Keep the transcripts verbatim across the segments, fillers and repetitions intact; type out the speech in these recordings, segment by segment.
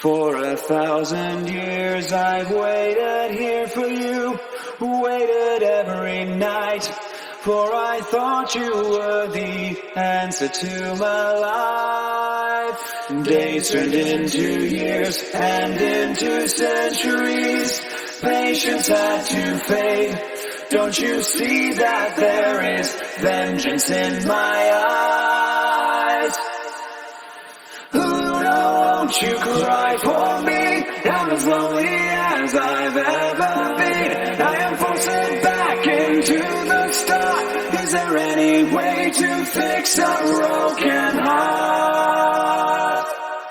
For a thousand years I've waited here for you, waited every night, for I thought you were the answer to my life. Days turned into years and into centuries, patience had to fade. Don't you see that there is vengeance in my eyes? Won't you cry for me? I'm as lonely as I've ever been. I am forced back into the start. Is there any way to fix a broken heart?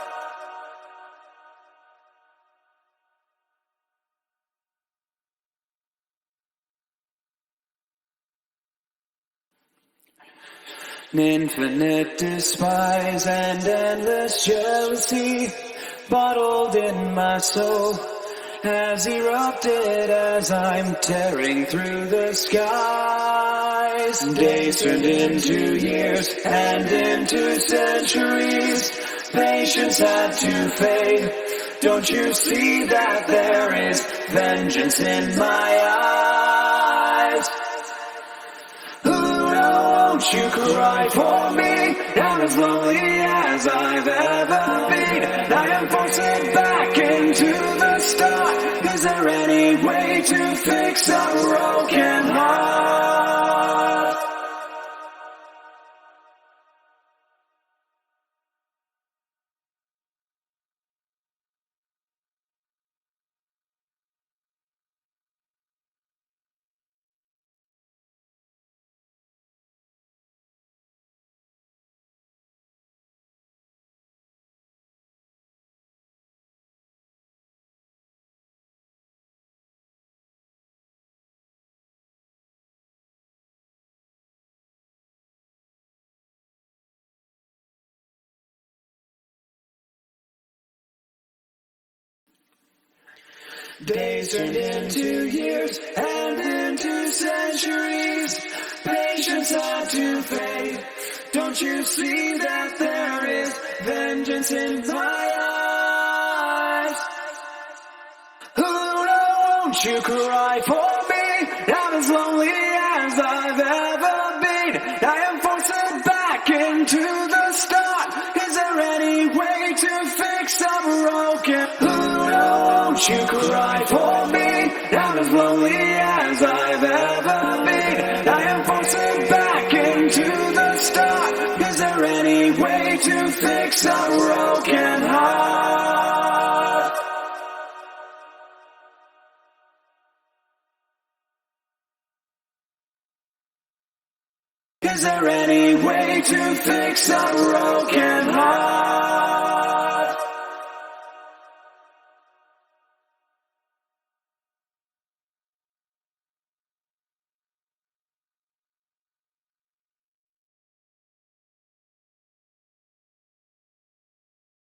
Infinite despise and endless jealousy bottled in my soul has erupted as I'm tearing through the skies. Days turned into years and into centuries, patience had to fade. Don't you see that there is vengeance in my eyes? Won't you cry for me? I'm as lonely as I've ever been. I am forced back into the start. Is there any way to fix a broken heart? Days turned into years and into centuries, patience had to fade. Don't you see that there is vengeance in my eyes? Oh, no, won't you cry for me? I'm as lonely as I've ever been. I am forced back into the start. Is there any way to fix a broken heart? Won't you cry for me? I'm as lonely as I've ever been. I am forced back into the start. Is there any way to fix a broken heart? Is there any way to fix a broken heart?